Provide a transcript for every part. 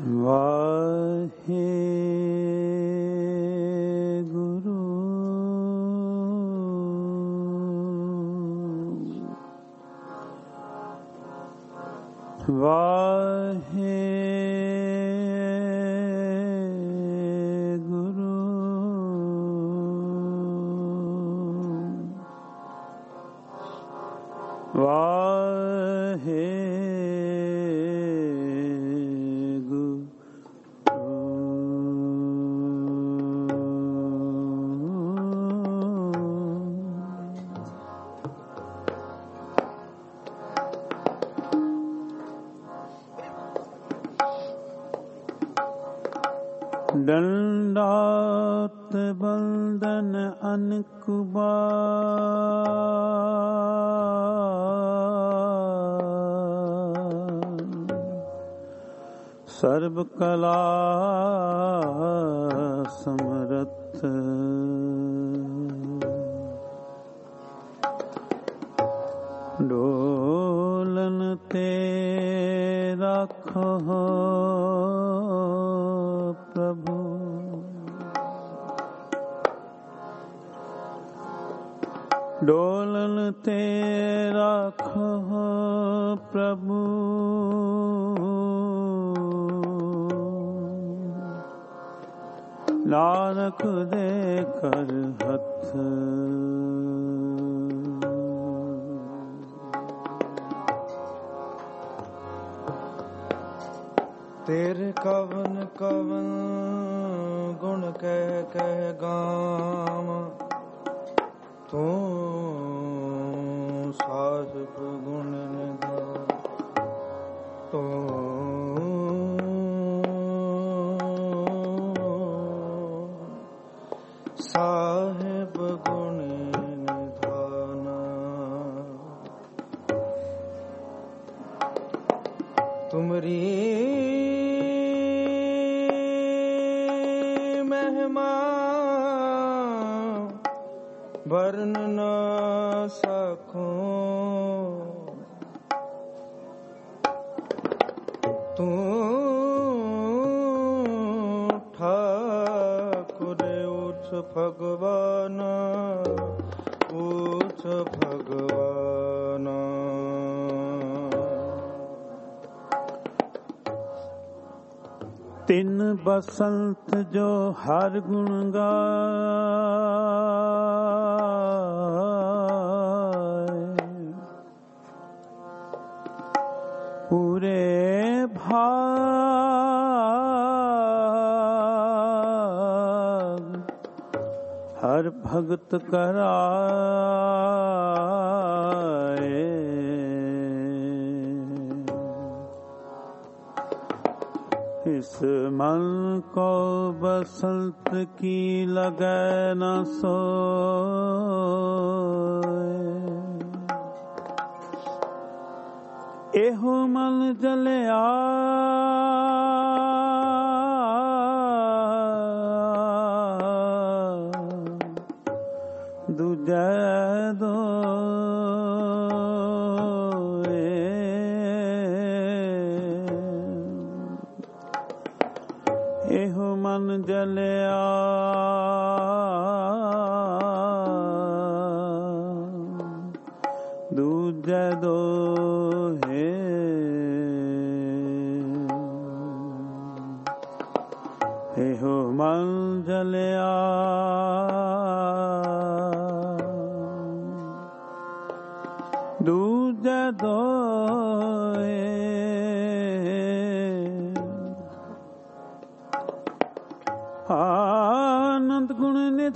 वाहे गुरु वाहे गुरु वाहे दंडात बंदन अनकुबार सर्व कला समरथ डोलन ते रखो प्रभु डोलन ते रखो प्रभु नानक दे कर हथ तेरे कवन कवन गुण कह गाम तू साहिब गुण निधान तू साहिब गुण निधान तुमरी वर्ण न सकूं तू ठाकुर उच्च भगवान उच्च भगवान तिन बसंत जो हर गुण गाए पूरे भाग हर भगत कराए इस मन को बसंत की लगे न सोए एहो मन जलिया दूजे दो एहो मन जलिया दूजे दो है एहो मन जलिया दूजे दो आनंद गुण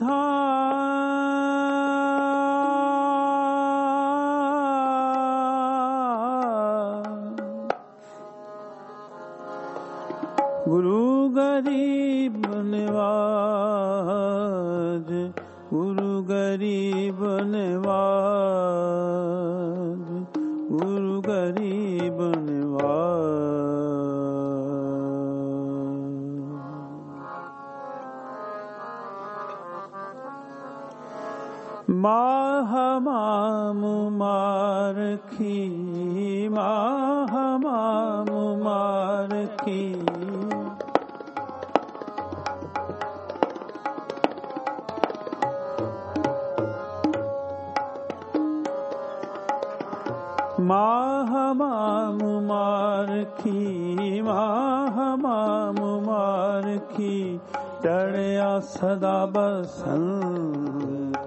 निधान गुरु गरीब निवाज गुरु गरीब निवाज गुरु गरीब निवाज मारखी महामामुमारखी महामामुमारखी चढ़िया सदा बसंत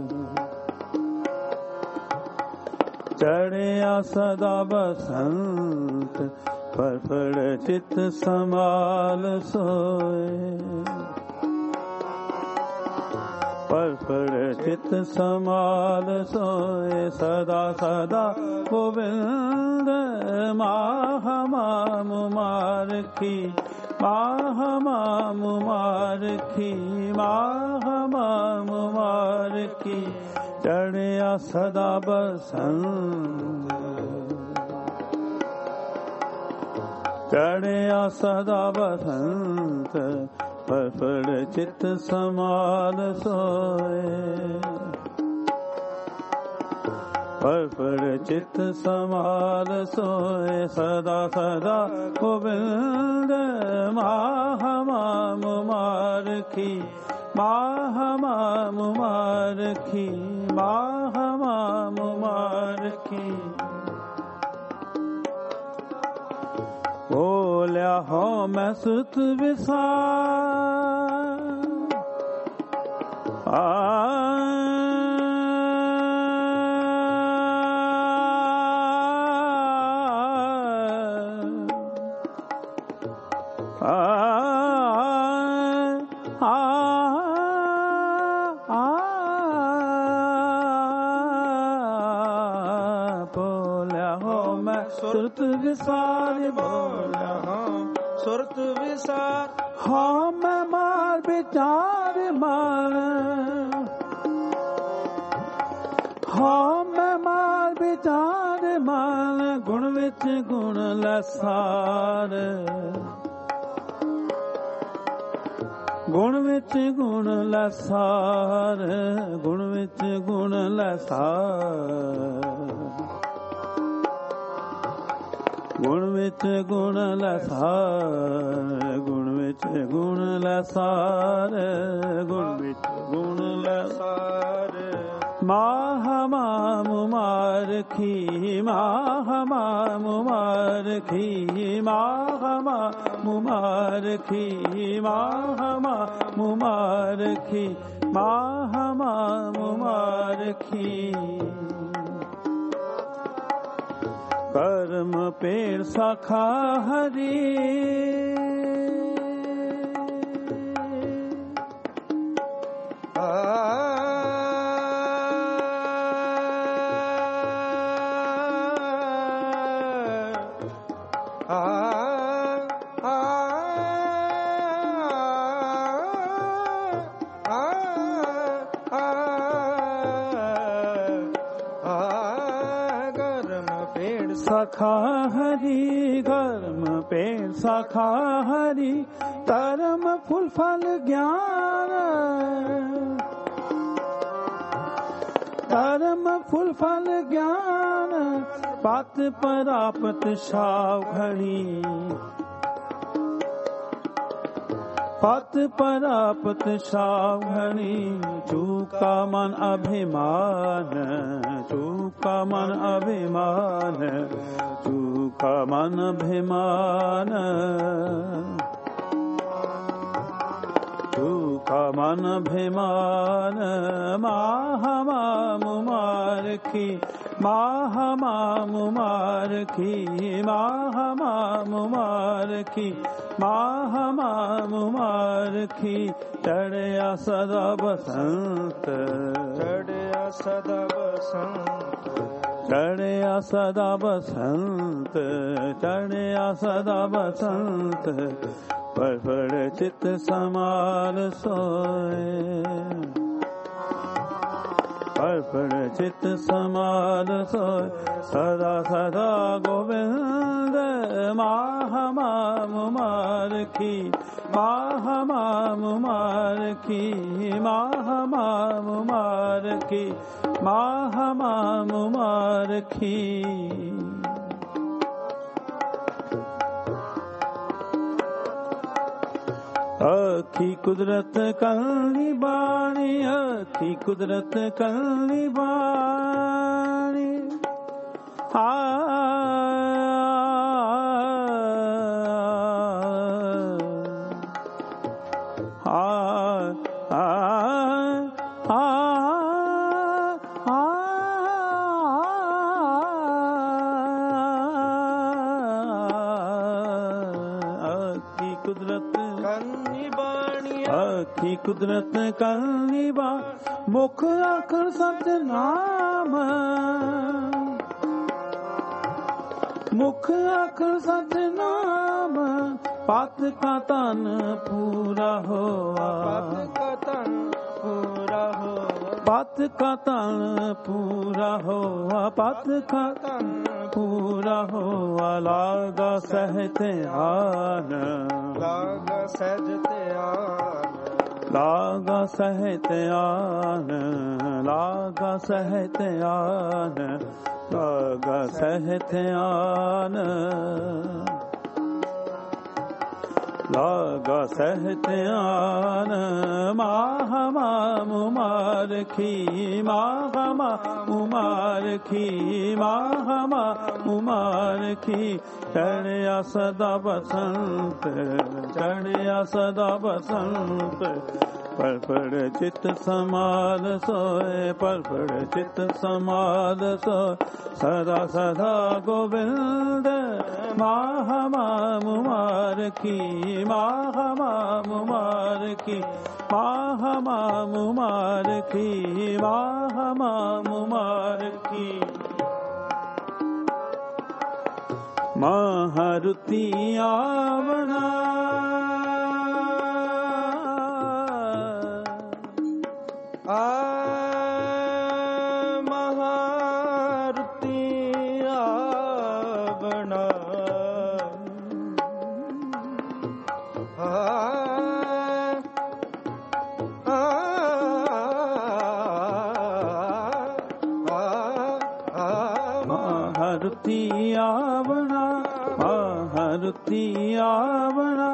चढ़िया सदा बसंत फड़फड़ चित संभाल सोए फड़फड़ चित संभाल सोए सदा सदा गोविंद महामामुमारखी महामामुमारखी महामामुमारखी चढ़िया सदा बसंत चढ़िया सदा बसंत फड़फड़ चित संभाल सोए फड़फड़ चित संभाल सोए सदा सदा गोविंद महामामुमारखी महामामुमारखी महामामुमारखी बोल्या हो मैं सुत विसार सुरत विसार बोला सुरत विसार हाँ मैं मार विचार मान हाँ मैं मार विचार मान गुण विच गुण लसार गुण विच गुण लसार गुण विच गुण लसार गुण विच गुण लसार गुण विच गुण लसार गुण विच गुण लसार महामामुमारखी महामामुमारखी महामामुमारखी महामामुमारखी महामामुमारखी कर्म पेड़ शाखा हरि शाखा हरि कर्म पेड़ शाखा हरि कर्म फूल फल ज्ञान कर्म फूल फल ज्ञान पात परापत सावघड़ी पत परापत सावघड़ी चूका मन अभिमान चूका मन अभिमान चूका मन अभिमान चूका मन अभिमान महामामुमारखी महामामुमारखी महामामुमारखी महामामुमारखी चढ़िया सदा बसंत चढ़िया सदा बसंत चढ़िया सदा बसंत चढ़िया सदा बसंत फड़फड़ चित संभाल सोए फड़फड़ चित संभाल सोए सदा सदा गोविंद महामामुमारखी महामामुमारखी महामामुमारखी महामामुमारखी अखी कुदरत कलनी बाणी अखी कुदरत कलनी बाणी ਆਖੀ ਕੁਦਰਤ ਕਰਨੀ ਬਾ ਮੁਖ ਆਖਣ ਸਤਿਨਾਮ ਮੁਖ ਆਖਣ ਸਤਿਨਾਮ ਪਤ ਕਾ ਤਨ ਪੂਰਾ ਹੋਆ ਪਤ ਕਾ ਤਨ ਪੂਰਾ ਹੋਆ ਪਤ ਕਾ ਤਨ ਪੂਰਾ ਹੋਆ ਪਤ ਕਾ ਤਨ ਪੂਰਾ ਹੋਆ ਲਾਗਾ ਸਹਿਤ ਆਨ ਲਾਗ ਸਹਿਜ ਧਿਆਨ ਲਾਗਾ ਸਹਿਤ ਆਨ ਲਾਗਾ ਸਹਿਤ ਆਨ ਲਾਗਾ ਸਹਿਤ ਆਨ ਲਾਗਾ ਸਹਿਤ ਆਨ ਮਾਹਮਾ ਮੁਮਾਰਖੀ ਮਾਹਮਾ ਮੁਮਾਰਖੀ ਮਾਹਮਾ ਮੁਮਾਰਖੀ ਚੜਿਆ ਸਦਾ ਬਸੰਤ ਚੜਿਆ ਸਦਾ ਬਸੰਤ ਪਰ ਪੜ ਚਿਤ ਸਮਾਦ ਸੋਏ ਪਰ ਪੜ ਚਿਤ ਸਮਾਦ ਸੋਏ ਸਦਾ ਸਦਾ ਗੋਬਿੰਦ ਮਾਹਮਾ ਮੁਬਾਰਕੀ ਮਾਹਮਾ ਮੁਬਾਰਕੀ ਮਾਹਮਾ ਮੁਬਾਰਕੀ ਮਾਹਮਾ ਮੁਬਾਰਕੀ ਮਹਾਰੁਤੀ ਆਵਣਾ ਮਹਾਰੁਤੀ ਆਵਣਾ ਮਹਾਰੁਤੀ ਆਵਣਾ ਮਹਾਰੁਤੀ ਆਵਣਾ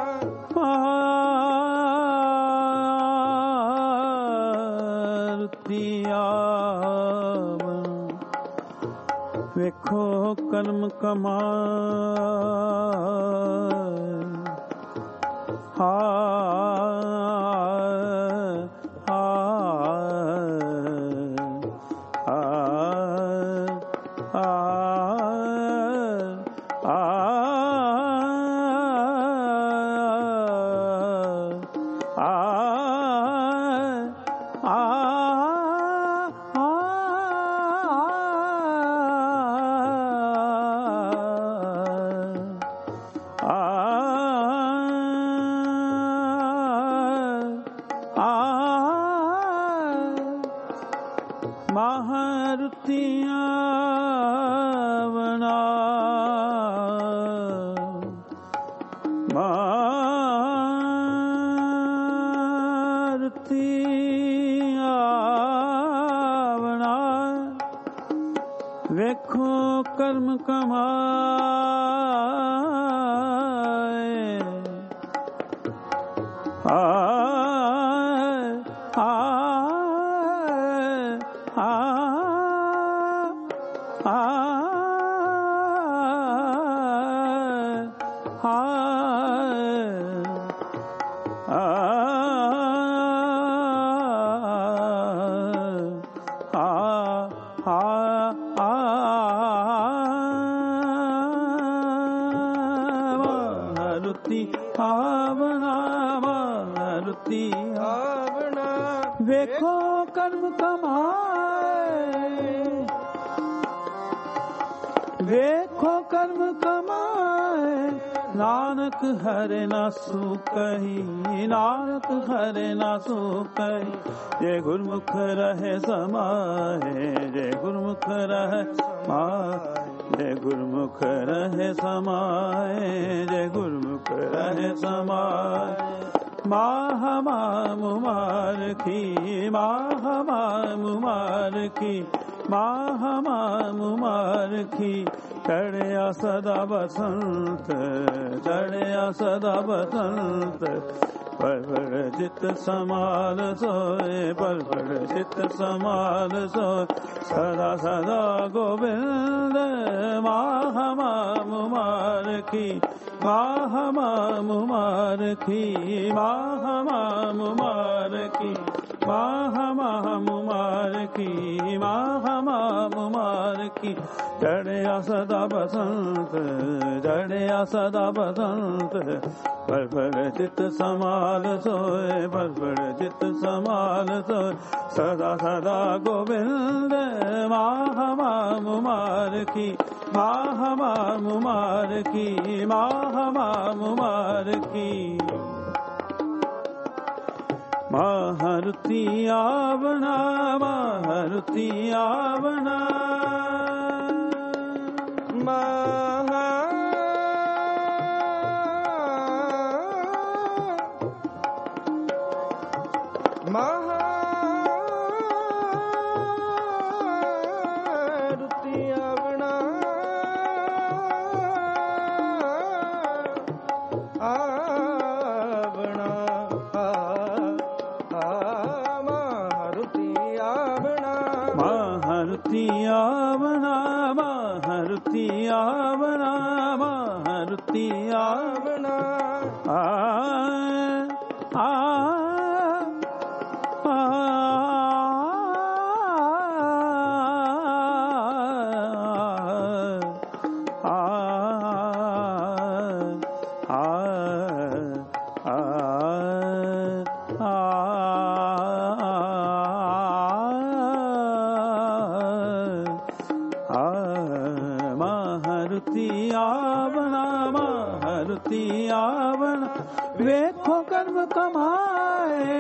ਮਹਾਰੁਤੀ ਆਵਣਾ ਵੇਖੋ ਕਰਮ ਕਮਾਏ ਮਹਾਰੁਤੀਆਂ ਬਣਾ ਮਹਾਰੁਤੀਆਂ ਬਣਾ ਵੇਖੋ ਕਰਮ ਕਮਾਏ ਮਹਾਰੁਤੀ ਆਵਣਾ ਮਹਾਰੁਤੀ ਆਵਣਾ ਵੇਖੋ ਕਰਮ ਕਮਾਏ ਵੇਖੋ ਕਰਮ ਕਮਾਏ ਨਾਨਕ ਹਰਿ ਨਾ ਸੁਕਹੀ ਨਾਨਕ ਹਰਿ ਨਾ ਸੁਕਹੀ ਜੇ ਗੁਰਮੁਖ ਰਹੇ ਸਮਾਏ ਜੇ ਗੁਰਮੁਖ ਰਹੇ ਸਮਾਏ ਜੇ ਗੁਰਮੁਖ ਰਹੇ ਸਮਾਏ ਜੇ ਗੁਰਮੁਖ ਰਹੇ ਸਮਾਏ ਮਾਹਮਾ ਮੁਬਾਰਕੀ ਮਾਹਮਾ ਮੁਬਾਰਕੀ ਮਾਹਮਾ ਮੁਬਾਰਕੀ ਚੜਿਆ ਸਦਾ ਬਸੰਤ ਚੜਿਆ ਸਦਾ ਬਸੰਤ ਪਰ ਚਿਤ ਸਮਾਦ ਸੋਏ ਪਰ ਚਿਤ ਸਮਾਦ ਸੋਏ ਸਦਾ ਸਦਾ ਗੋਬਿੰਦ ਮਾਹਮਾ ਮੁਬਾਰਕੀ ਮਾਹਮਾ ਮੁਬਾਰਕੀ ਮਾਹਮਾ ਮੁਬਾਰਕੀ ਮਾਹ ਮਾਹ ਮੁਮਾਰ ਕੀ ਮਾਹ ਮਾਹ ਮੁਮਾਰ ਕੀ ਚੜਿਆ ਸਦਾ ਬਸੰਤ ਚੜਿਆ ਸਦਾ ਬਸੰਤ ਪਰ ਪਰ ਚਿਤ ਸਮਾਲ ਸੋਏ ਪਰ ਪਰ ਚਿਤ ਸਮਾਲ ਸੋਏ ਸਦਾ ਸਦਾ ਗੋਬਿੰਦ ਮਾਹ ਮਾਹ ਮੁਮਾਰ ਕੀ ਮਾਹ ਮਾਹ ਮੁਮਾਰ ਕੀ ਮਾਹ ਮਾਹ ਮੁਮਾਰ ਕੀ ਮਾਹਰਤੀ ਆਵਣਾ ਮਾਹਰਤੀ ਆਵਣਾ ਵੇਖੋ ਕਰਮ ਕਮਾਏ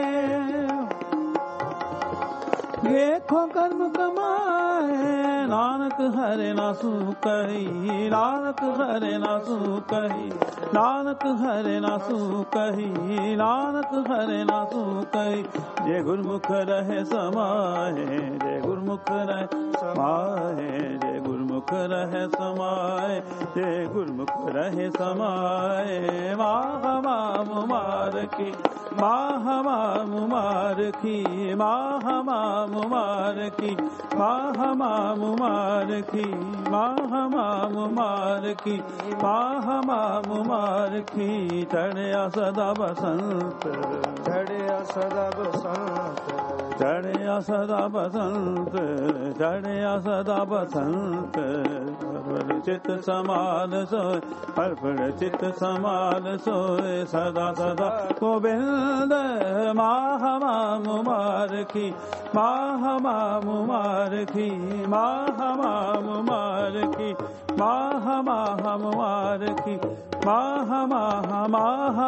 ਵੇਖੋ ਕਰਮ ਕਮਾਏ ਨਾਨਕ ਹਰੇ ਨਾ ਸੂ ਕਹੀ ਨਾਨਕ ਹਰੇ ਨਾ ਸੂ ਕਹੀ ਨਾਨਕ ਹਰੇ ਨਾ ਸੂ ਕਹੀ ਨਾਨਕ ਹਰੇ ਨਾ ਸੂ ਕਹੀ ਜੇ ਗੁਰਮੁਖ ਰਹੇ ਸਮਾਏ ਜੇ ਗੁਰਮੁਖ ਰਹੇ ਸਮਾਏ ਜੇ ਗੁਰਮੁਖ ਰਹੇ ਸਮਾਏ ਜੇ ਗੁਰਮੁਖ ਰਹੇ ਸਮਾਏ ਮਾਹ ਮਾਹ ਮੁਮਾਰ ਕੀ ਮਾਹ ਮਾਹ ਮੁਮਾਰ ਕੀ ਮਾਹ ਮਾਹ ਮੁਮਾਰ ਕੀ ਮਾਹ ਮਾਹ ਮੁਮਾਰ ਕੀ ਮਾਹ ਮਾਹ ਮੁਮਾਰ ਕੀ ਮਾਹ ਮਾਹ ਮੁਮਾਰ ਕੀ ਚੜਿਆ ਸਦਾ ਬਸੰਤ ਚੜਿਆ ਸਦਾ ਬਸੰਤ ਚੜਿਆ ਸਦਾ ਬਸੰਤ ਚੜਿਆ ਸਦਾ ਬਸੰਤ ਪਰਪੜ ਚਿਤ ਸਮਾਲ ਸੋਏ ਪਰਪੜ ਚਿਤ ਸਮਾਲ ਸੋਏ ਸਦਾ ਸਦਾ ਗੋਬਿੰਦ ਮਾਹ ਮਾਹ ਮੁਮਾਰ ਕੀ ਮਾਹ ਮਾਹ ਮੁਮਾਰ ਕੀ ਮਾਹ ਮਾਹ ਮੁਮਾਰ ਕੀ ਮਾਹ ਮਾਹ ਮੁਮਾਰ ਕੀ ਮਾਹ ਮਾਹ ਮਾਹ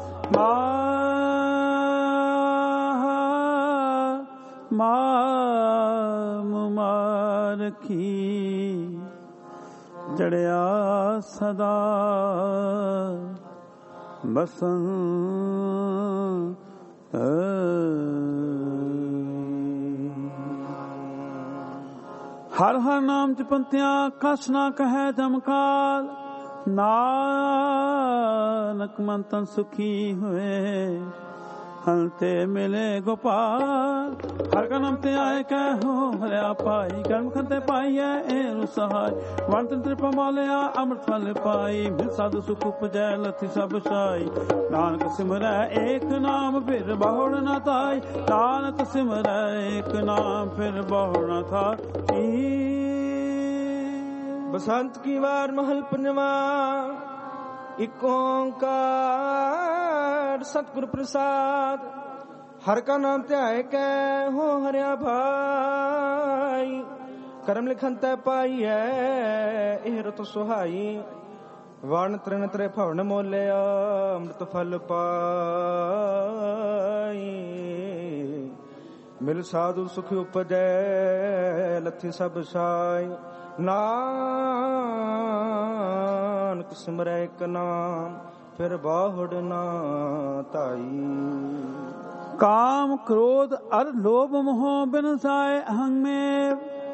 ਮਾਹ ਮੁਮਾਰ ਕੀ ਚੜਿਆ ਸਦਾ ਬਸੰਤ ਹਰ ਹਰ ਨਾਮ ਜਪੰਤਿਆਂ ਕਛ ਨਾ ਕਹੈ ਜਮਕਾਲ ਨਾਨਕ ਮਨ ਤਨ ਸੁਖੀ ਹੋਏ ਹੰਤੇ ਮਿਲੇ ਗੋਪਾਲ ਹਰ ਕਾ ਨਾਮ ਤੇ ਆਏ ਕਹਿ ਹੋ ਹਰਿਆ ਪਾਈ ਕਰਮ ਖੰਤੇ ਪਾਈਐ ਇਹ ਸਹਾਈ ਵੰਤ ਤ੍ਰਿਪਾ ਮਾਲਿਆ ਅੰਮ੍ਰਿਤ ਫਲ ਪਾਈ ਮਿਲ ਸਾਧੂ ਸੁਖ ਉਪਜੈ ਲਥੀ ਸਭ ਸਾਈ ਨਾਨਕ ਸਿਮਰੈ ਏਕ ਨਾਮ ਫਿਰ ਬਹੁੜ ਨਾ ਤਾਈ ਨਾਨਕ ਸਿਮਰੈ ਏਕ ਨਾਮ ਫਿਰ ਬਹੁੜ ਨਾ ਥਾਈ ਬਸੰਤ ਕੀ ਵਾਰ ਮਹਲ ਪੰਜਵਾ ਇਕ ਓੰਕਾਰ ਸਤਿਗੁਰ ਪ੍ਰਸਾਦ ਹਰ ਕਾ ਨਾਮ ਧਿਆਏ ਕੈ ਹੋ ਹਰਿਆ ਭਾਈ ਕਰਮ ਲਿਖਨ ਤੈ ਪਾਈਐ ਇਹ ਰਤ ਸੁਹਾਈ ਵਣ ਤ੍ਰਿਣ ਤ੍ਰੇ ਭਵਨ ਮੋਲਿਆ ਅੰਮ੍ਰਿਤ ਫਲ ਪਾਈ ਮਿਲ ਸਾਧੂ ਸੁਖ ਉਪਜੈ ਲੱਥੀ ਸਭ ਸਾਈ ਨਾਨਕ ਸਿਮਰੈ ਇਕ ਨਾਮ ਫਿਰ ਬਾਹੁੜ ਨਾ ਧਾਈ ਕਾਮ ਕ੍ਰੋਧ ਅਰ ਲੋਭ ਮੋਹ ਬਿਨ ਸਾਏ ਅਹੰ ਮੇਂ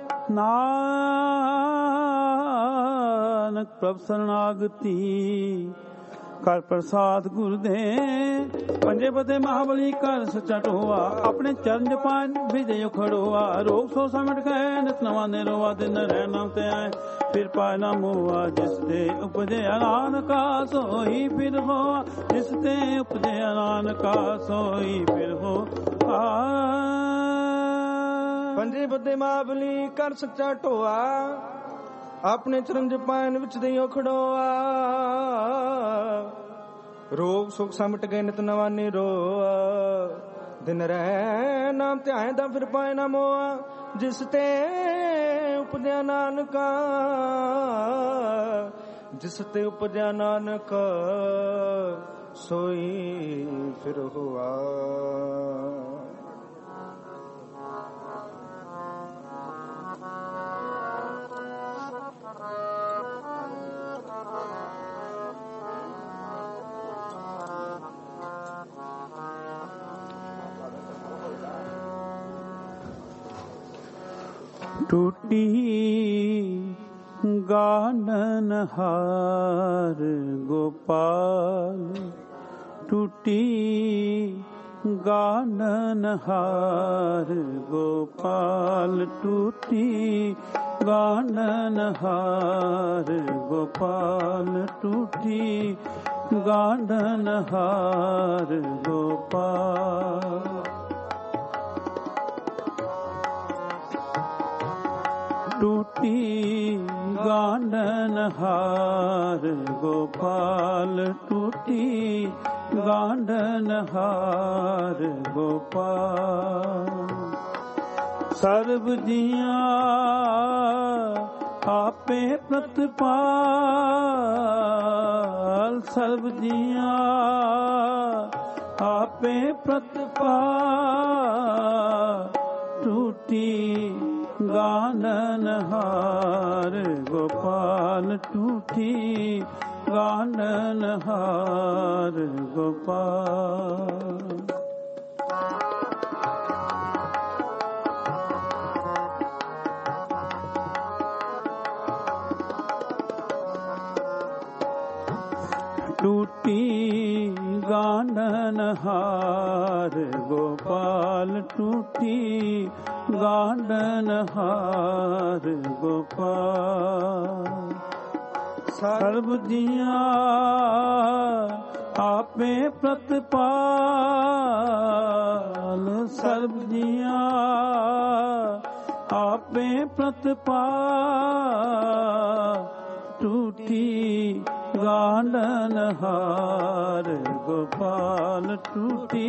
ਨਾਨਕ ਪ੍ਰਭ ਸਰਨਾਗਤੀ ਕਰ ਪ੍ਰਸਾਦ ਗੁਰ ਦੇ ਪੰਜੇ ਬਦੇ ਮਹਾਬਲੀ ਕਰ ਸੱਚਾ ਟੋਆ ਆਪਣੇ ਚਰਨ ਜਪਾਨ ਵਿਜੇ ਖੜੋਆ ਰੋਗ ਸੋ ਸਮਟ ਗਏ ਨਿਤ ਨਵਾਂ ਨੇ ਰੋਆ ਦਿਨ ਰਹਿ ਨਾਮ ਤੇ ਆਏ फिर पाए न मोआ। जिस ते उपजया नानका सोई फिर होआ। जिस ते उपजया नानका सोई फिर हो। ਪੰਜੇ ਬੱਦੇ ਮਾਵਲੀ ਕਰ ਸੱਚਾ ਢੋਆ। ਆਪਣੇ ਚਰੰਜ ਪਾਇਨ ਵਿੱਚ ਦਈਓ ਖੜੋਆ। ਰੋਗ ਸੁਖ ਸਮਟ ਗਏ ਨਿਤ ਨਵਾ ਨਿਰੋਆ। ਦਿਨ ਰਹਿ ਨਾਮ ਧਿਆਇਦਾ ਫਿਰ ਪਾਏ ਨਾ ਮੋਆ। ਜਿਸ ਤੇ ਉਪਜਿਆ ਨਾਨਕਾ ਜਿਸ ਤੇ ਉਪਜਿਆ ਨਾਨਕ ਸੋਈ ਫਿਰ ਹੋਆ। ਟੂਟੀ ਗਾਨਨਹਾਰ ਗੋਪਾਲ। ਟੂਟੀ ਗਾਨਨਹਾਰ ਗੋਪਾਲ। ਟੂਟੀ ਗਾਨਨਹਾਰ ਗੋਪਾਲ। ਟੂਟੀ ਗਾਨਨਹਾਰ ਗੋਪਾਲ। ਟੂਟੀ ਗਾਨਨਹਾਰ ਗੋਪਾਲ। ਟੂਟੀ ਗਾਨਨਹਾਰ ਗੋਪਾਲ। ਸਰਬ ਜੀਆਂ ਆਪੇ ਪ੍ਰਤਪਾਲ। ਸਰਬ ਜੀਆਂ ਆਪੇ ਪ੍ਰਤਪਾਲ। ਟੂਟੀ ਗਾਨਨਹਾਰ ਗੋਪਾਲ। ਟੂਟੀ ਗਾਨਨਹਾਰ ਗੋਪਾਲ। ਟੂਟੀ ਗਾਨਨਹਾਰ ਗੋਪਾਲ। ਟੂਟੀ ਗਾਨਨਹਾਰ ਗੋਪਾਲ। ਸਰਬ ਜੀਆਂ ਆਪੇ ਪ੍ਰਤਪਾਲ। ਸਰਬ ਜੀਆਂ ਆਪੇ ਪ੍ਰਤਪਾਲ। ਟੂਟੀ ਗਾਨਨਹਾਰ ਗੋਪਾਲ। ਟੂਟੀ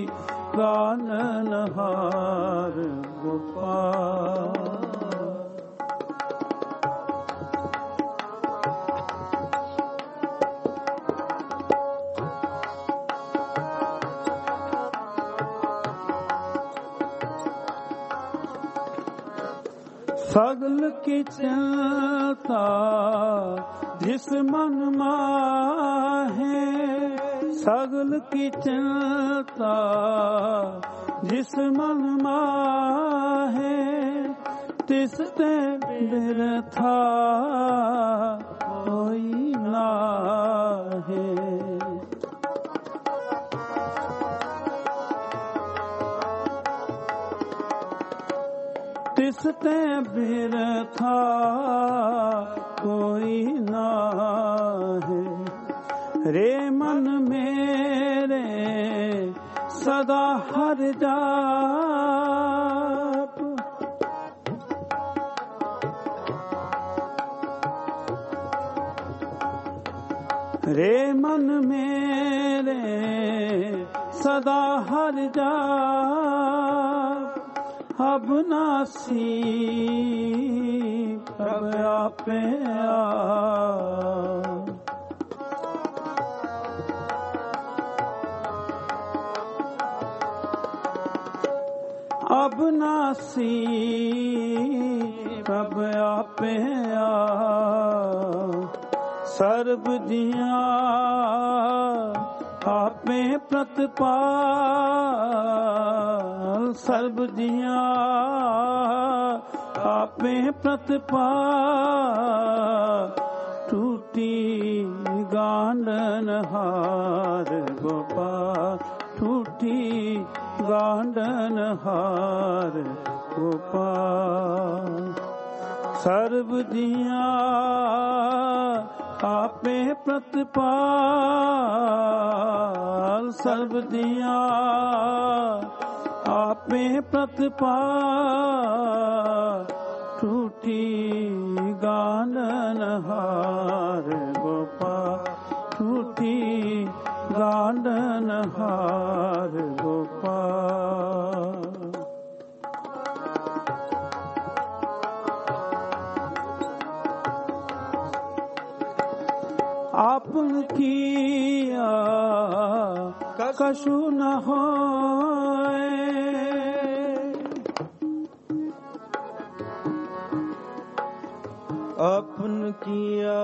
ਗਾਨਨਹਾਰ ਗੋਪਾਲ। सगल की चलता जिस मन माहे। सगल की चलता जिस मन माहे। तिस ते बिरथा कोई नाहे। तिस ते बिरथा कोई नाहे। रे मन मेरे सदा हर जाप। रे मन मेरे सदा हर जाप। अब नासी प्रभ आपे अब नासी प्रभ आपे सर्ब जिया आपे प्रतपाल। सर्ब जिया आपे प्रतपाल। टूटी गांडनहार गोपाल। टूटी गांडनहार गोपाल। सर्ब दिया आपे प्रतिपाल, सर्ब दिया आपे प्रतिपाल, टूटी गांडन हार गोपाल, टूटी गांडन हार गोपाल। आपन किया कछु न होए, अपन किया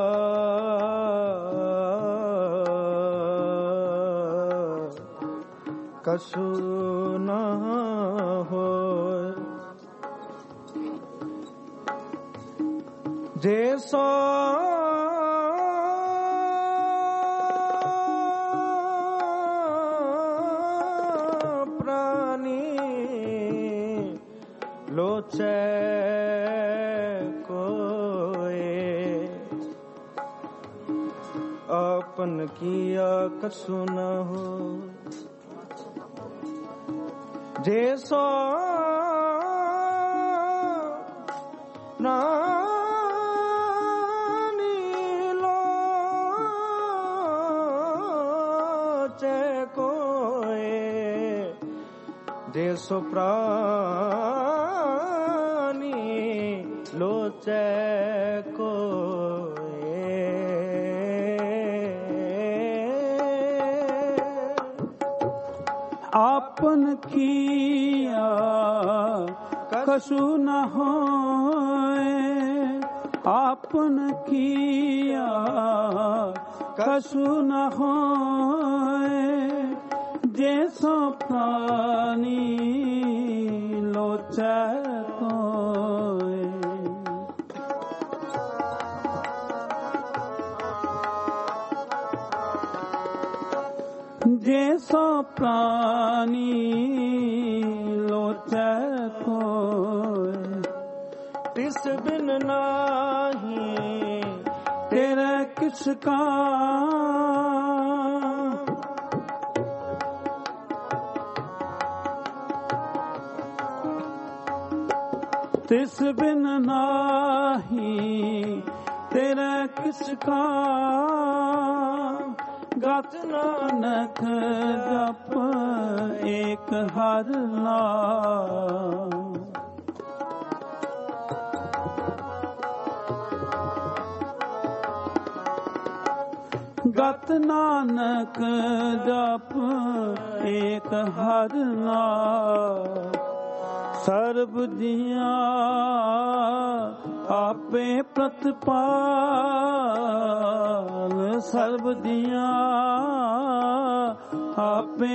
कछु न होए, जैसा लोचे कोए, अपन किया कछु न हो, जैसो प्राणी लोचे कोए, जैसो लोचे कोए, आपन किया कछु न होए, आपन किया कछु न होए, जैसो प्राणी लोचे कोए, जैसो प्राणी लोचे कोए, तिस बिन नाही तेरा किसका, तिस बिन नाही तेरा किसका, गात नानक जप एक हर नाम, गत नानक जप एक हर नाम, सर्ब दिया आपे प्रतिपाल, सर्ब दिया आपे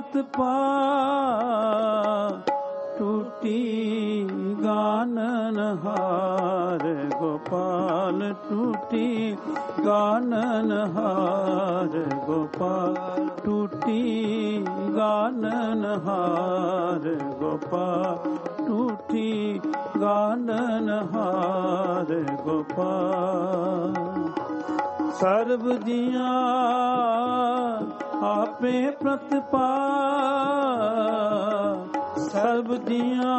प्रतिपाल, टूटी गानन हार गोपाल, टूटी गानन हार गोपाल, टूटी गानन हार गोपाल, टूटी गानन हार गोपाल। सर्ब दिया आपे प्रतिपाल, सर्ब दिया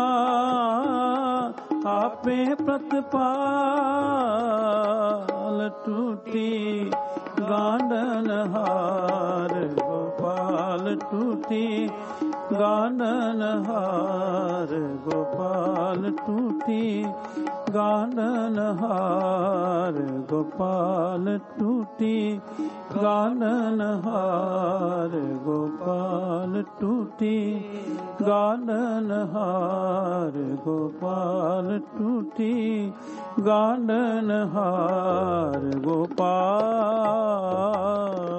आपे प्रतिपाल, टूटी गांडन हार गोपाल, टूटी गांडन हार गोपाल, टूटी गांडन हार गोपाल, टूटी गांडन हार गोपाल, टूटी गांडन हार गोपाल, टूटी गांडन हार गोपाल।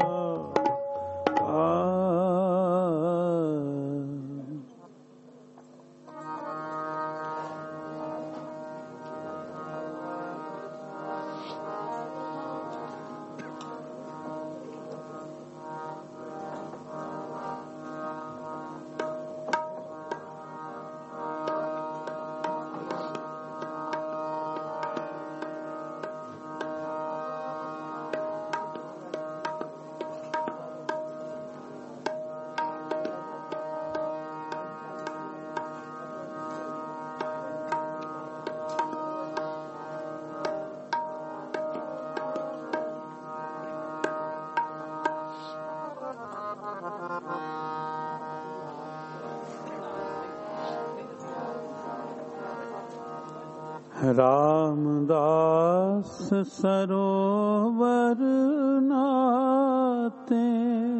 रामदास सरोवर नाते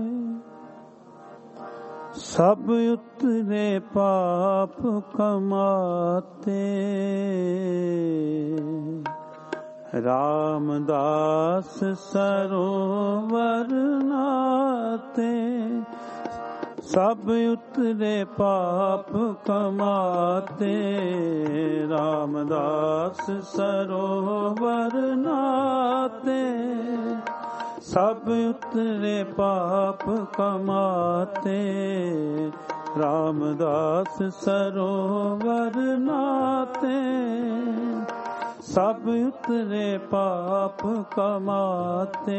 सब उतरे पाप कमाते। रामदास सरोवर नाते सब उतरे पाप कमाते। रामदास सरोवर नाते सब उतरे पाप कमाते। रामदास सरोवर नाते सब उतरे पाप कमाते।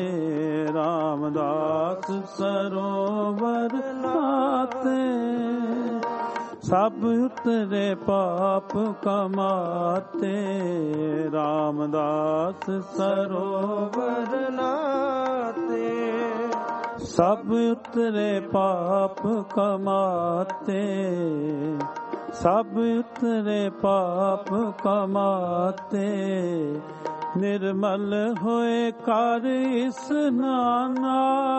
रामदास सरोवर नाते सब उतरे पाप कमाते। रामदास सरोवर नाते सब उतरे पाप कमाते। सब उतरे पाप कमाते। निर्मल होए कर स्नाना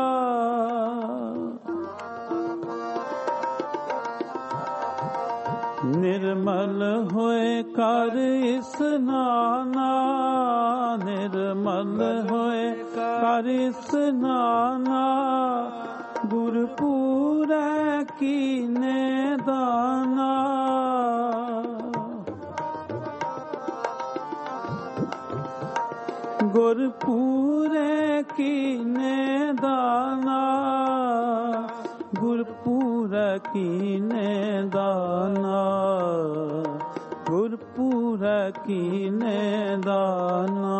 निर्मल होए कर स्नाना। निर्मल होए कर स्नाना गुरपुरै कीने दाना। गुरपुरै कीने दाना। गुरपुरै कीने दाना। गुरपुरै कीने दाना।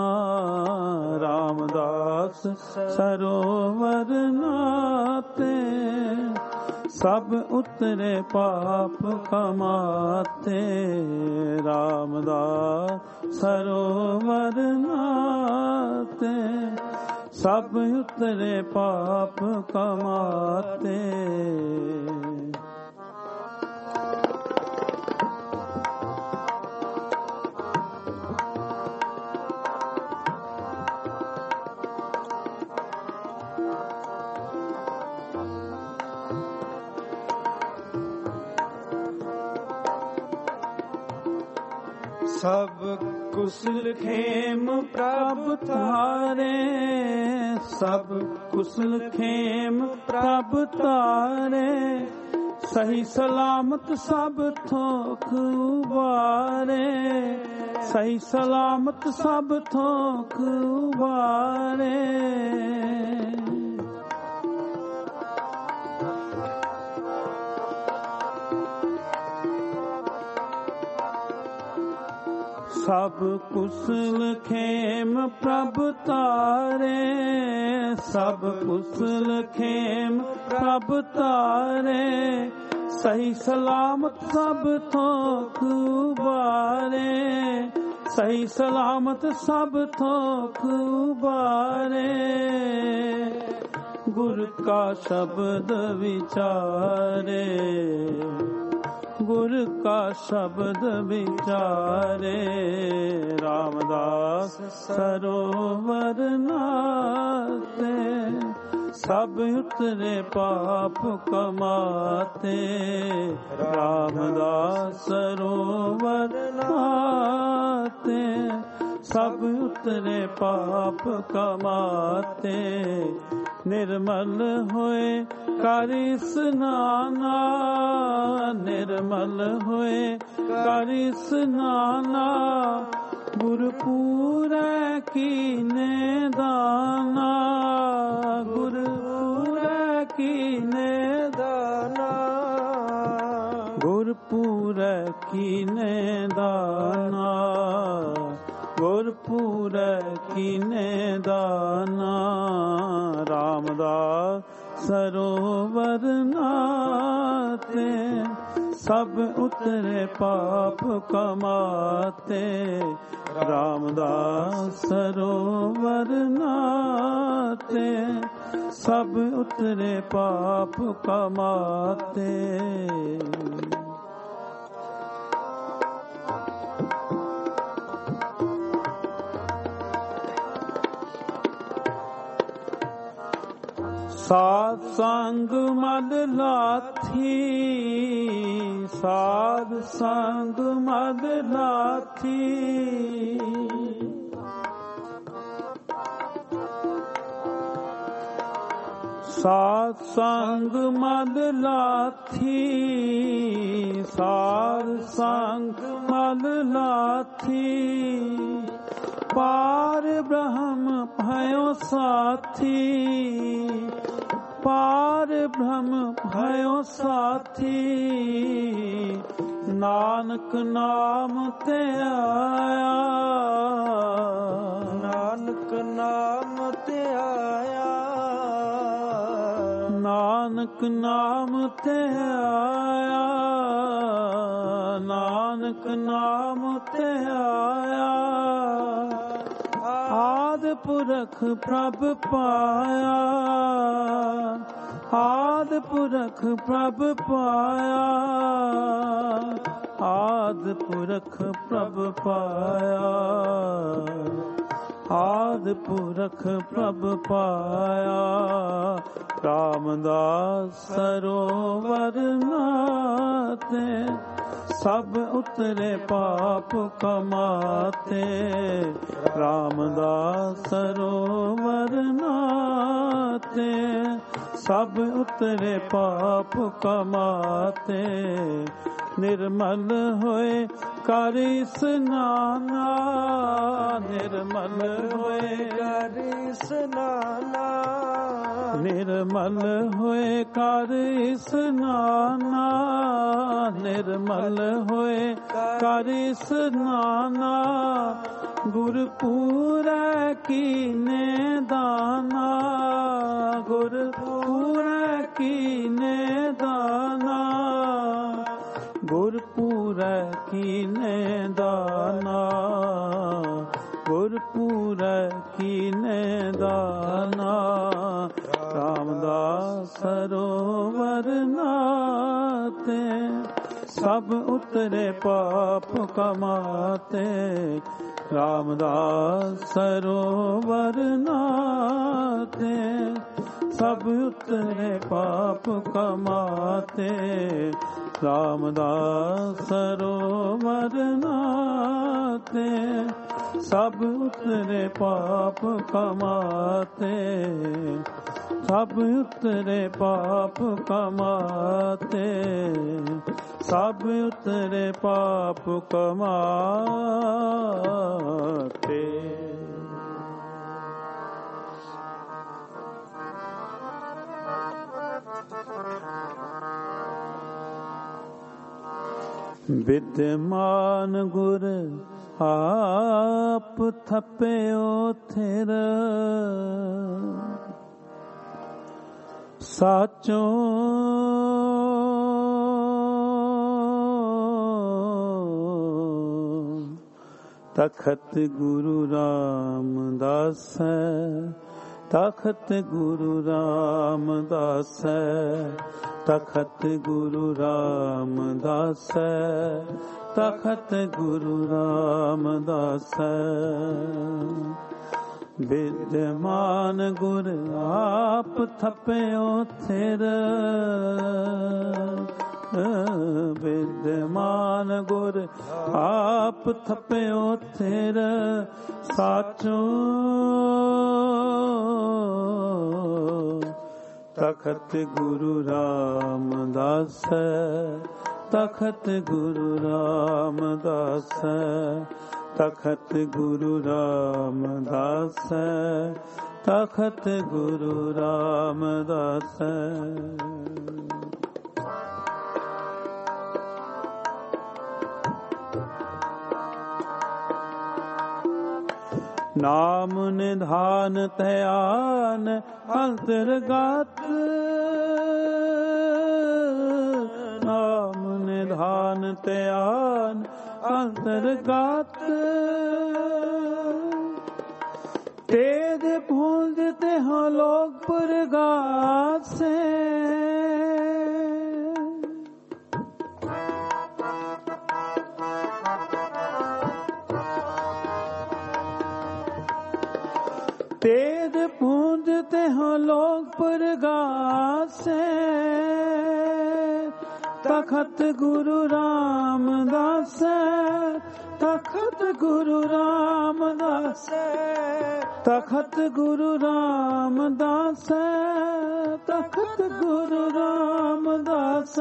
रामदास सरोवर नाते सब उतरे पाप कमाते। रामदास सरोवर नाते सब उतरे पाप कमाते। सब कुशल खेम प्रभ तारे। सब कुशल खेम प्रभ तारे। सही सलामत सब थोक उबारे। सही सलामत सब थोक उबारे। सब कुशल खेम प्रभ तारे। सब कुशल खेम प्रभ तारे। सही सलामत सब थोक उबारे। सही सलामत सब थोक उबारे। गुर का शब्द विचारे। गुर का शब्द विचारे। रामदास सरोवर नाते सब उतरे पाप कमाते। रामदास सरोवर नाते सब उतरे पाप कमाते। निर्मल होए कर स्नाना। निर्मल होए कर स्नाना गुरपुरै कीने दाना। गुरपुरै कीने दाना। गुरपुरै कीने दाना। गुरपुरै कीने दाना। रामदास सरोवर नाते सब उतरे पाप कमाते। रामदास सरोवर नाते सब उतरे पाप कमाते। ਸਾਧ ਸੰਗ ਮਦ ਲਾਥੀ, ਸਾਧ ਸੰਗ ਮਦ ਲਾਥੀ। ਸਾਧ ਸੰਗ ਮਦ ਲਾਥੀ, ਸਾਧ ਸੰਗ ਮਦ ਲਾਥੀ। ਪਾਰ ਬ੍ਰਹਮ ਭਇਓ ਸਾਥੀ, ਪਾਰ ਬ੍ਰਹਮ ਭਇਓ ਸਾਥੀ। ਨਾਨਕ ਨਾਮ ਤੇ ਆਇਆ, ਨਾਨਕ ਨਾਮ ਤੇ ਆਇਆ। ਨਾਨਕ ਨਾਮ ਤੇ ਆਇਆ, ਨਾਨਕ ਨਾਮ ਤੇ ਆਇਆ। ਆਦਿ ਪੁਰਖ ਪ੍ਰਭ ਪਾਇਆ, ਆਦਿ ਪੁਰਖ ਪ੍ਰਭ ਪਾਇਆ। ਆਦਿ ਪੁਰਖ ਪ੍ਰਭ ਪਾਇਆ, ਆਦਿ ਪੁਰਖ ਪ੍ਰਭ ਪਾਇਆ। ਰਾਮਦਾਸ ਸਰੋਵਰ ਨਾਤੇ, ਸਭ ਉਤਰੇ ਪਾਪ ਕਮਾਤੇ। ਰਾਮਦਾਸ ਸਰੋਵਰ ਨਾਤੇ, ਸਭ ਉਤਰੇ ਪਾਪ ਕਮਾਤੇ। ਨਿਰਮਲ ਹੋਏ ਕਰ ਇਸਨਾਨਾ, ਨਿਰਮਲ ਹੋਏ ਕਰ ਇਸਨਾਨਾ। ਨਿਰਮਲ ਹੋਏ ਕਰ ਇਸਨਾਨਾ, ਨਿਰਮਲ ਹੋਏ ਕਰ ਇਸਨਾਨਾ। ਗੁਰਪੂਰੈ ਕੀਨੇ ਦਾਨਾ, ਗੁਰਪੂਰੈ ਕੀਨੇ ਦਾਨਾ। ਗੁਰਪੂਰੈ ਕੀਨੇ ਦਾਨਾ, ਗੁਰਪੂਰੈ ਕੀਨੇ ਦਾਨਾ। ਰਾਮਦਾਸ ਸਰੋਵਰ ਨਾਤੇ, ਸਭ ਉਤਰੇ ਪਾਪ ਕਮਾਤੇ। ਰਾਮਦਾਸ ਸਰੋਵਰ ਨਾਤੇ, ਸਭ ਉਤਰੇ ਪਾਪ ਕਮਾਤੇ। ਰਾਮਦਾਸ ਸਰੋਵਰ ਨਾਤੇ, ਸਭ ਉਤਰੇ ਪਾਪ ਕਮਾਤੇ। ਸਭ ਉਤਰੇ ਪਾਪ ਕਮਾਤੇ, ਸਭ ਉਤਰੇ ਪਾਪ ਕਮਾਤੇ। ਵਿਦਿਮਾਨ ਗੁਰ ਆਪ ਥਪਿਓ ਥਿਰ, ਸਾਚੋ ਤਖਤ ਗੁਰੂ ਰਾਮਦਾਸ, ਤਖਤ ਗੁਰੂ ਰਾਮਦਾਸ। ਤਖਤ ਗੁਰੂ ਰਾਮਦਾਸ, ਤਖਤ ਗੁਰੂ ਰਾਮਦਾਸ। ਵਿਦਿਮਾਨ ਗੁਰ ਆਪ ਥਪਿਓ ਥਿਰ, ਵਿਦਿਮਾਨ ਗੁਰ ਆਪ ਥਪਿਓ ਥਿਰ। ਸਾਚੋ ਤਖਤ ਗੁਰੂ ਰਾਮਦਾਸ, ਤਖਤ ਗੁਰੂ ਰਾਮਦਾਸ। ਤਖਤ ਗੁਰੂ ਰਾਮਦਾਸ, ਤਖਤ ਗੁਰੂ ਰਾਮਦਾਸ। ਨਾਮ ਨਿਧਾਨ ਧਿਆਨ ਅੰਤਰਗਤ, ਨਾਮ ਨਿਧਾਨ ਧਿਆਨ ਅੰਤਰਗਤ। ਤੇਜ ਭੂੰਜ ਤੇ ਹੋ ਲੋਕ ਪ੍ਰਗਾਸੇ, ਤੇਜ ਪੂੰਜ ਤੇ ਹੋ लोग परगासे तखत गुरु रामदास तखत गुरु रामदास तखत गुरु रामदास तखत गुरु रामदास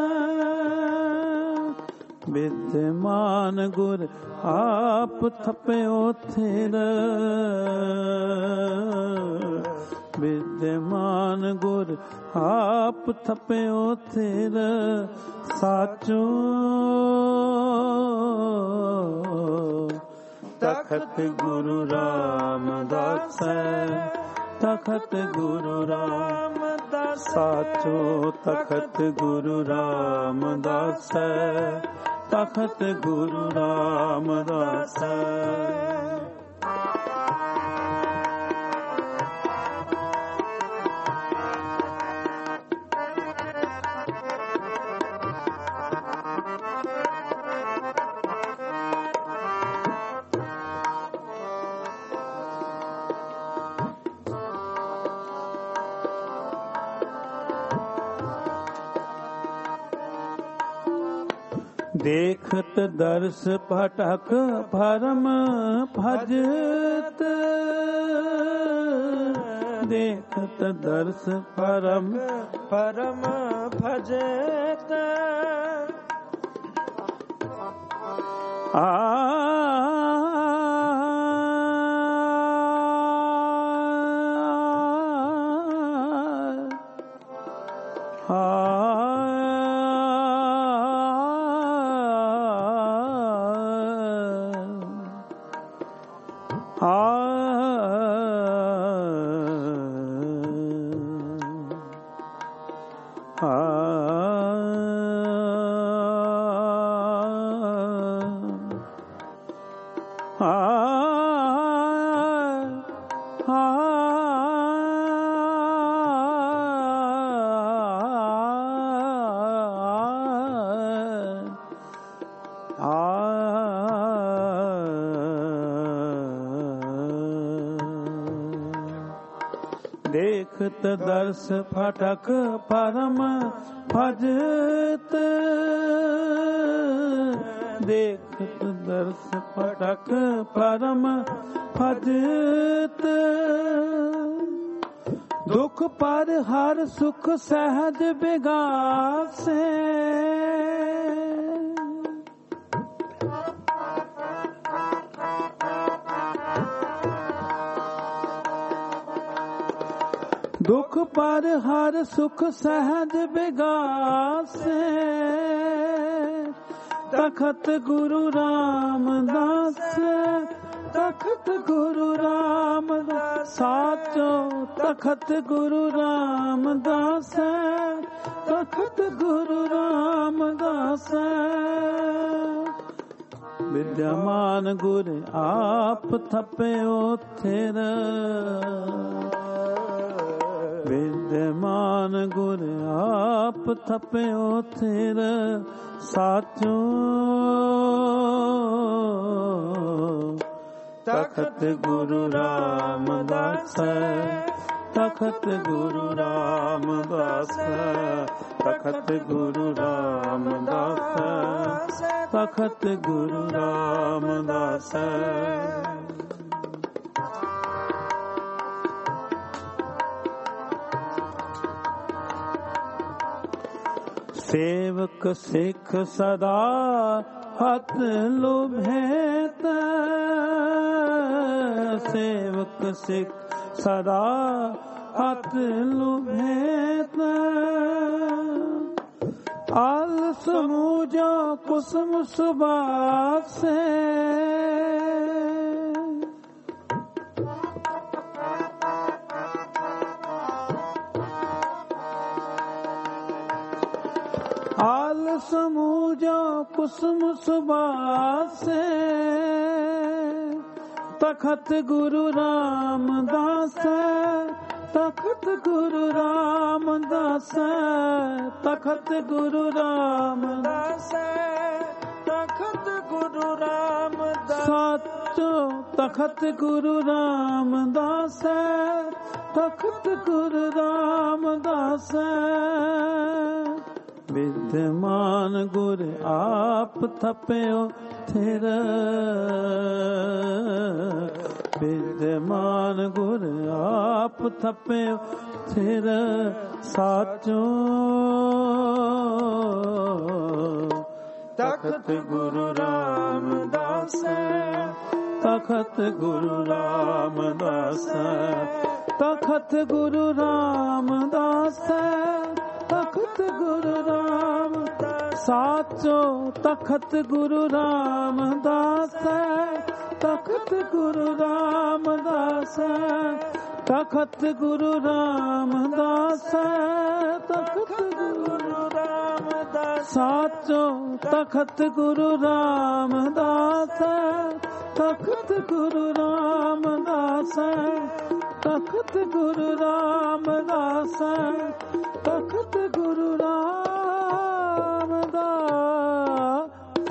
विद्यमान गुर आप थप्यो थिर विद्यमान गुर आप थप्यो थिर साचो तखत गुरु रामदास तखत गुरु रामदास साचो तखत गुरु रामदास तखत गुरु रामदास देखत दर्श पटक भरम भजत देखत दर्श परम परम भजत देखत दर्श फटक परम भजत देखत दर्श फटक परम भजत दुख पर हर सुख सहज बिगासे दुख पर हर सुख सहज बिगासे तखत गुरु रामदास तखत गुरु रामदास साचो तखत गुरु रामदास तखत गुरु रामदास विद्यमान गुर आप थप्यो थिर विद्यमान गुर आप थप्यो थिर साचो तखत गुरु रामदास तखत गुरु रामदास तखत गुरु रामदास तखत गुरु रामदास सेवक सिख सदा हथ लुभेत सेवक सिख सदा हथ लुभेत आल समूजा कुसुम सुबासे आल समूजा कुसुम सुबासे तखत गुरु रामदास तखत गुरु रामदास तखत गुरु रामदास तखत गुरु रामदास साचो तखत गुरु रामदास ਤਖਤ ਗੁਰੂ ਰਾਮਦਾਸ ਵਿਦਮਾਨ ਗੁਰ ਆਪ ਥਪਿਓ ਥਿਰ ਵਿਦਮਾਨ ਗੁਰ ਆਪ ਥਪਿਓ ਥਿਰ ਸਾਚੋ ਤਖਤ ਗੁਰੂ ਰਾਮਦਾਸ ਤਖਤ ਗੁਰੂ ਰਾਮਦਾਸ ਤਖਤ ਗੁਰੂ ਰਾਮਦਾਸ ਤਖਤ ਗੁਰੂ ਰਾਮਦਾਸ ਸਾਚੋ ਤਖਤ ਗੁਰੂ ਰਾਮਦਾਸ ਤਖਤ ਗੁਰੂ ਰਾਮਦਾਸ ਤਖਤ ਗੁਰੂ ਰਾਮਦਾਸ ਤਖਤ ਗੁਰੂ ਰਾਮਦਾਸ ਸਾਚੋ ਤਖਤ ਗੁਰੂ ਰਾਮਦਾਸ ਤਖਤ ਗੁਰੂ ਰਾਮਦਾਸ ਤਖਤ ਗੁਰੂ ਰਾਮਦਾਸ ਤਖਤ ਗੁਰੂ ਰਾਮਦਾਸ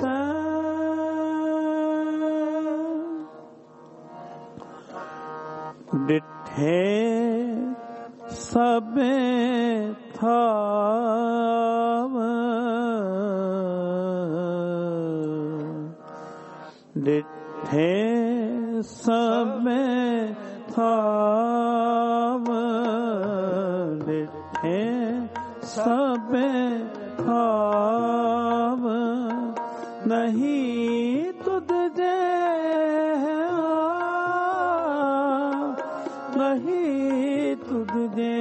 ਡਿਠੇ ਸਭੇ ਥਾਵ ਡਿਠੇ ਸਭੇ ਥਾਵ ਡਿਠੇ ਸਭੇ ਥਾਵ ਨਹੀਂ ਤੁਧ ਜੇ ਨਹੀਂ ਤੁਧ ਜੇ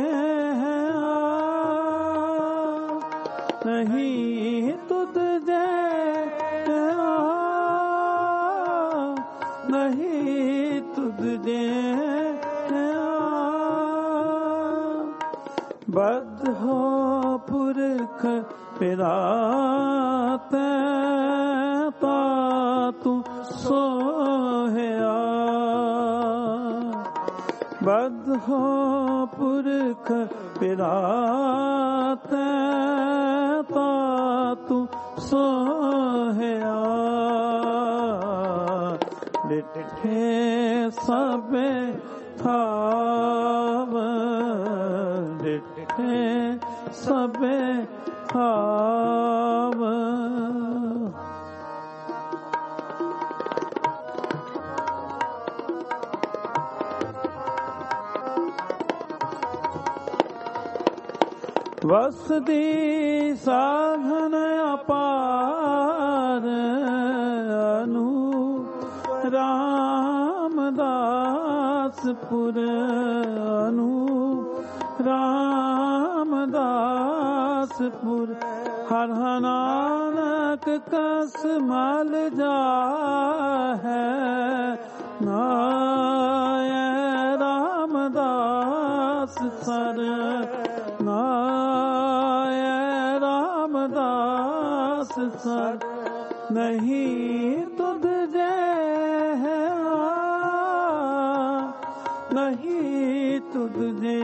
ਨਹੀਂ ਤੁਧ ਜੇ ਨਹੀਂ ਤੁਧ ਜੇ ਬਦ ਹੋ ਪੁਰਖ ਪਿਰਾਤ ਤਾ ਤੂੰ ਸੋਹਿਆ ਬਦ ਹੋ ਪੁਰਖ ਪਿਰਾਤ ਤਾ ਤੂੰ ਸੋਹਿਆ ਡਿਠੇ ਸਭੇ ਥਾਵ ਡਿਠੇ ਸਭੇ ਥਾਵ ਵਸਦੀ ਸਾਧਨ ਅਪਾਰ ਅਨੂ ਰਾਮਦਾਸਪੁਰ ਅਨੂ ਰਾਮਦਾਸਪੁਰ ਹਰ ਨਾਨਕ ਕਸ ਮਲ ਜਾ ਹੈ ਨਾਇ ਰਾਮਦਾਸ ਸਰ ਨਾਇ ਰਾਮਦਾਸ ਸਰ ਨਹੀਂ ਤੁਧ ਜੇ ਨਹੀਂ ਤੁਧ ਜੇ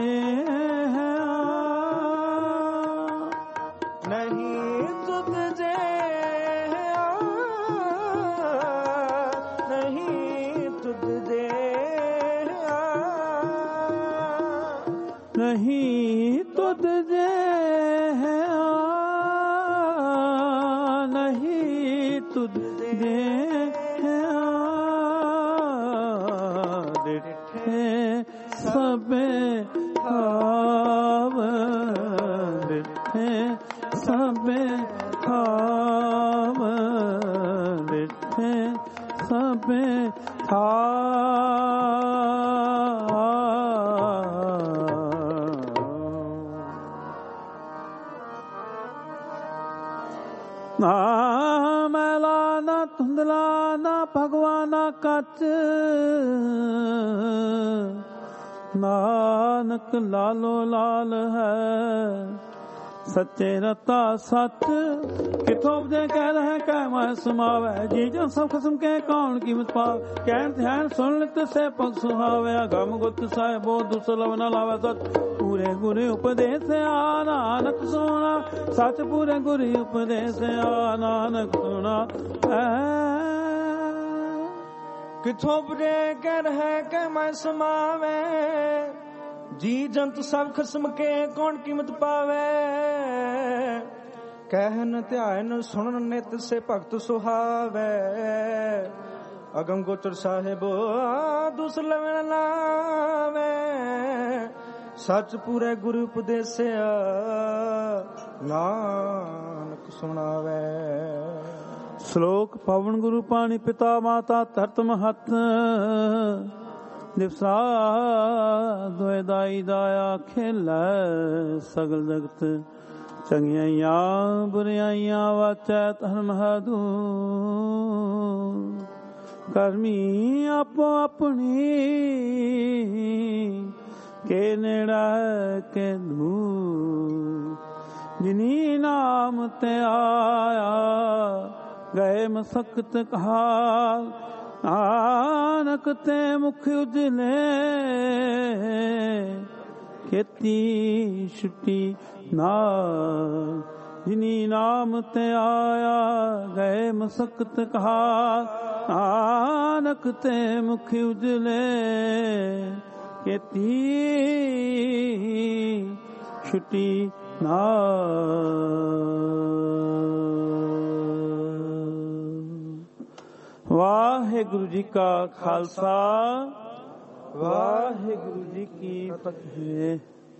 ਨਹੀਂ ਤੁਧ ਜੇ ਨਹੀਂ ਤੁਧ ਜੇ ਨਹੀਂ ਤੁਧ ਜੇ ਨਹੀਂ ਤੁਧ ਜੇ ਡਿਠੇ ਸਭੇ ਥਾਵ ਡਿਠੇ ਸਭੇ ਥਾਵ ਡਿਠੇ ਸਭੇ ਨਾ ਮੈਲਾ ਨਾ ਧੁੰਦਲਾ ਨਾ ਭਗਵਾਨਾ ਕੱਚ ਨਾਨਕ ਲਾਲੋ ਲਾਲ ਹੈ ਸੱਚੇ ਰਤਾ ਸੱਚ ਕਿਥੋਂ ਉਪਜੇ ਕਹਿ ਰਹੇ ਕਹਿ ਮੈਂ ਸਮਾਵੈ ਜੀ ਜਨ ਸਭ ਖਸਮ ਕੇ ਕੌਣ ਕੀਮਤ ਪਾਵ ਕਹਿਣ ਧਿਆਨ ਸੁਣ ਲਿਤ ਸੇ ਪਗ ਸੁਹਾਵਿਆ ਗਮ ਗੁੱਤ ਸਾਹਿਬੋ ਦੁਸਲਵ ਨ ਲਾਵੈ ਸਤ ਪੂਰੇ ਗੁਰ ਉਪਦੇਸ ਆ ਨਾਨਕ ਸੋਣਾ ਸੱਚ ਪੂਰੇ ਗੁਰ ਉਪਦੇਸ ਆ ਨਾਨਕ ਸੋਣਾ ਕਿਥੋਂ ਉਪਜੇ ਕਹਿ ਰਹੇ ਕਹਿ ਮੈਂ ਸਮਾਵੈ ਜੀ ਜੰਤ ਸਭ ਖਸਮ ਕੇ ਕੌਣ ਕੀਮਤ ਪਾਵੇ। ਕਹਿਨ ਧਿਆਨ ਸੁਣਨ ਨਿਤ ਸੇ ਭਗਤ ਸੁਹਾਵੇ। ਅਗਮ ਗੋਚਰ ਸਾਹਿਬ ਦੁਸ ਲਵਣ ਲਾਵੇ। ਸੱਚ ਪੂਰੇ ਗੁਰੂ ਉਪਦੇਸਿਆ ਨਾਨਕ ਸੁਣਾਵੇ। ਸ਼ਲੋਕ ਪਵਨ ਗੁਰੂ ਪਾਣੀ ਪਿਤਾ ਮਾਤਾ ਧਰਤ ਮਹਤ। ਦਿਵਸਾ ਦੋਇ ਦਾਈ ਦਾਇਆ ਖੇਲੈ ਸਗਲ ਜਗਤ। ਚੰਗਿਆਈਆਂ ਬੁਰਿਆਈਆਂ ਵਾਚੈ ਧਰਮ ਹਦੂ। ਕਰਮੀ ਆਪੋ ਆਪਣੀ ਕੇ ਨੇੜਾ ਕੇ ਦੂਰ। ਜਿਨੀ ਨਾਮ ਤੇ ਆਇਆ ਗਏ ਮਸਕਤ ਕਹਾ। ਨਾਨਕ ਤੇ ਮੁਖ ਉਜਲੇ ਖੇਤੀ ਛੁੱਟੀ ਨਾਲ। ਜਿਨੀ ਨਾਮ ਤੇ ਆਇਆ ਗਏ ਮਸਕਤ ਕਹਾ। ਨਾਨਕ ਤੇ ਮੁਖ ਉਜਲੇ ਖੇਤੀ ਛੁੱਟੀ ਨਾਲ। ਵਾਹਿਗੁਰੂ ਜੀ ਕਾ ਖਾਲਸਾ ਵਾਹਿਗੁਰੂ ਜੀ ਕੀ ਫਤਿਹ।